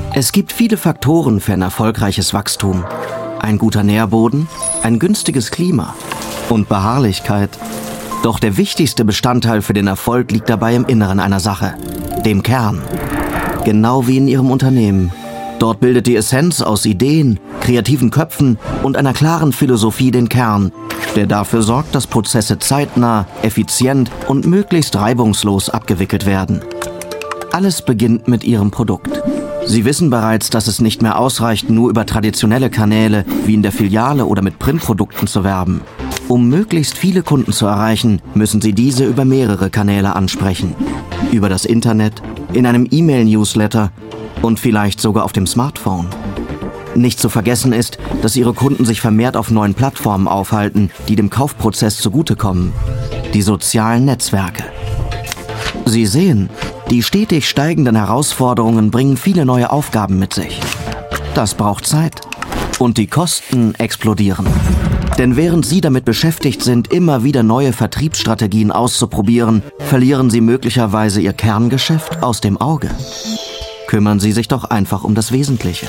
Es gibt viele Faktoren für ein erfolgreiches Wachstum. Ein guter Nährboden, ein günstiges Klima und Beharrlichkeit. Doch der wichtigste Bestandteil für den Erfolg liegt dabei im Inneren einer Sache, dem Kern. Genau wie in Ihrem Unternehmen. Dort bildet die Essenz aus Ideen, kreativen Köpfen und einer klaren Philosophie den Kern, der dafür sorgt, dass Prozesse zeitnah, effizient und möglichst reibungslos abgewickelt werden. Alles beginnt mit Ihrem Produkt. Sie wissen bereits, dass es nicht mehr ausreicht, nur über traditionelle Kanäle wie in der Filiale oder mit Printprodukten zu werben. Um möglichst viele Kunden zu erreichen, müssen Sie diese über mehrere Kanäle ansprechen. Über das Internet, in einem E-Mail-Newsletter und vielleicht sogar auf dem Smartphone. Nicht zu vergessen ist, dass Ihre Kunden sich vermehrt auf neuen Plattformen aufhalten, die dem Kaufprozess zugutekommen. Die sozialen Netzwerke. Sie sehen, die stetig steigenden Herausforderungen bringen viele neue Aufgaben mit sich. Das braucht Zeit. Und die Kosten explodieren. Denn während Sie damit beschäftigt sind, immer wieder neue Vertriebsstrategien auszuprobieren, verlieren Sie möglicherweise Ihr Kerngeschäft aus dem Auge. Kümmern Sie sich doch einfach um das Wesentliche.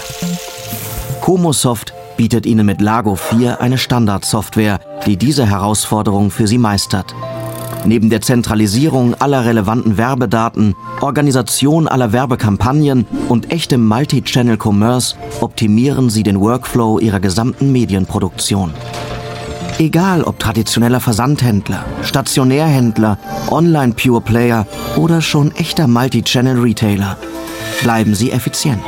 Comosoft bietet Ihnen mit Lago 4 eine Standardsoftware, die diese Herausforderung für Sie meistert. Neben der Zentralisierung aller relevanten Werbedaten, Organisation aller Werbekampagnen und echtem Multi-Channel-Commerce optimieren Sie den Workflow Ihrer gesamten Medienproduktion. Egal ob traditioneller Versandhändler, Stationärhändler, Online-Pure-Player oder schon echter Multi-Channel-Retailer, bleiben Sie effizient.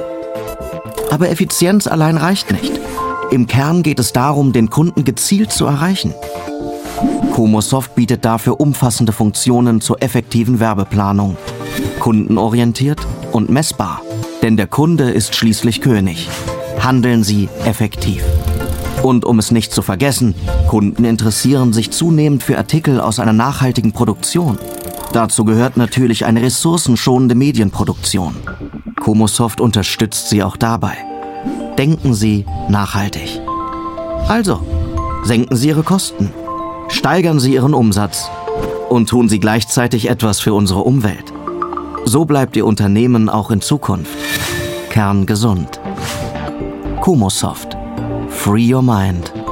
Aber Effizienz allein reicht nicht. Im Kern geht es darum, den Kunden gezielt zu erreichen. Comosoft bietet dafür umfassende Funktionen zur effektiven Werbeplanung. Kundenorientiert und messbar. Denn der Kunde ist schließlich König. Handeln Sie effektiv. Und um es nicht zu vergessen, Kunden interessieren sich zunehmend für Artikel aus einer nachhaltigen Produktion. Dazu gehört natürlich eine ressourcenschonende Medienproduktion. Comosoft unterstützt Sie auch dabei. Denken Sie nachhaltig. Also, senken Sie Ihre Kosten, steigern Sie Ihren Umsatz und tun Sie gleichzeitig etwas für unsere Umwelt. So bleibt Ihr Unternehmen auch in Zukunft kerngesund. Comosoft. Free your mind.